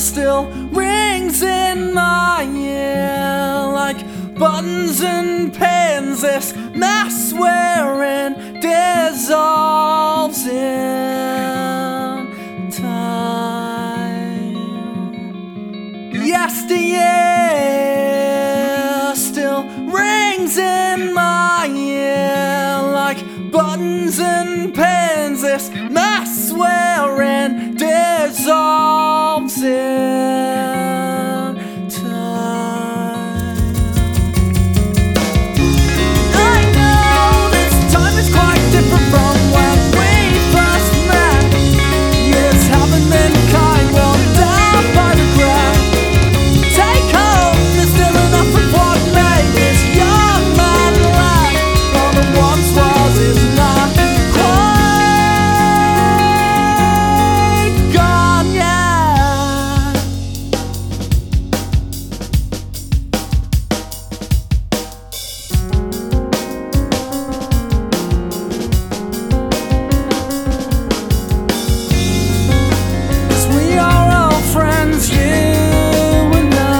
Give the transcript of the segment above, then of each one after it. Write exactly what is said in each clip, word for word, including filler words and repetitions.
still rings in my ear like buttons and pins. This mess we're in dissolves in time. Yesteryear still rings in my ear like buttons and pins. This mess we're in dissolves in time. I know this time is quite different from when we first met. Years haven't been kind, worn down by regret. Take home, there's still enough of what made this young man laugh. All that once was is not quite gone yet. Cause we are all friends, you and I.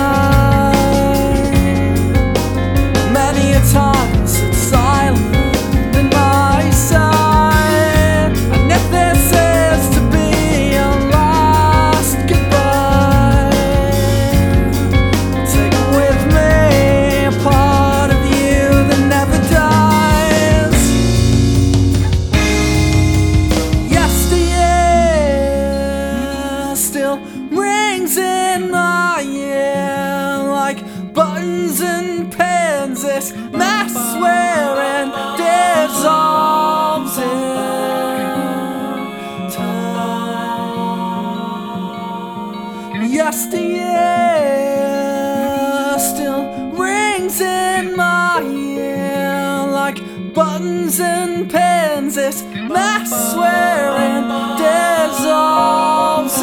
Many a times it's silent in my side. And if this is to be a last goodbye, I'll take with me a part of you that never dies. Yesteryear still rings in my ear like buttons and pins. This mess we're in dissolves in time. Yesteryear still rings in my ear like buttons and pins. This mess we're in dissolves